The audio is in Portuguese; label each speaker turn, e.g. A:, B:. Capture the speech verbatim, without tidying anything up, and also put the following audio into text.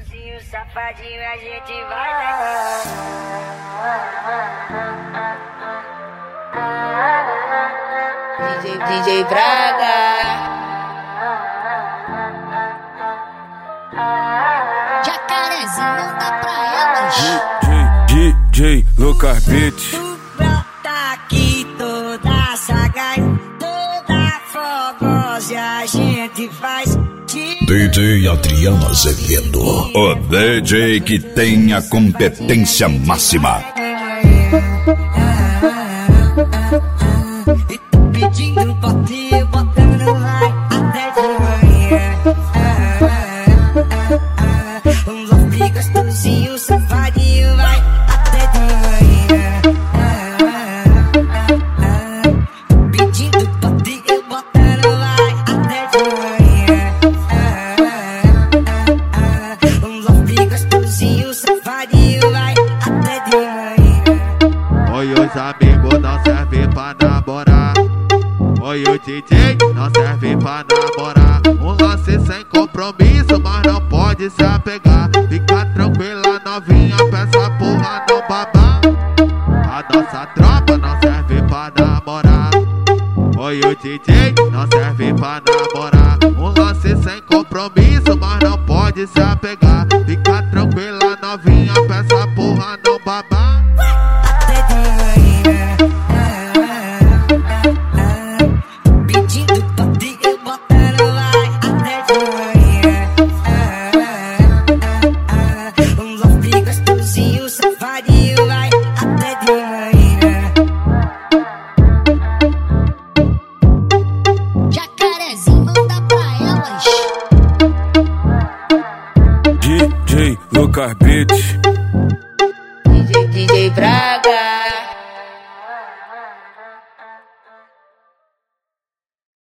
A: gostosinho, safadinho, a gente vai.
B: D J, D J Braga.
C: Jacarezinho da praia,
D: D J Lucas Beats.
A: Tu brota aqui toda sagaz, toda fogosa, a gente faz.
E: D J Adriano Azevedo, o D J que tem a competência máxima.
A: E tô pedindo potinho, botando like até de manhã. Um love gostosinho, safadinho, vai até de manhã. Pedindo potinho, botando like até de manhã. Um love gostosinho, safadinho, vai até de manhã.
F: Oi, os amigos não servem pra namorar. Oi, o D J não serve pra namorar. Um lance sem compromisso, mas não pode se apegar. Fica tranquila, novinha, peça porra não babar. A nossa tropa não serve pra namorar. Oi, o D J não serve pra namorar. Um lance sem compromisso, mas não pode se apegar. Fica tranquila, novinha, peça porra não babar.
A: Até de manhã, pedindo potinho, botando like até de manhã. Um love gostosinho, safadinho, vai até de manhã.
C: Jacarezinho da praia,
D: D J Lucas Beats.
B: D J, D J Braga.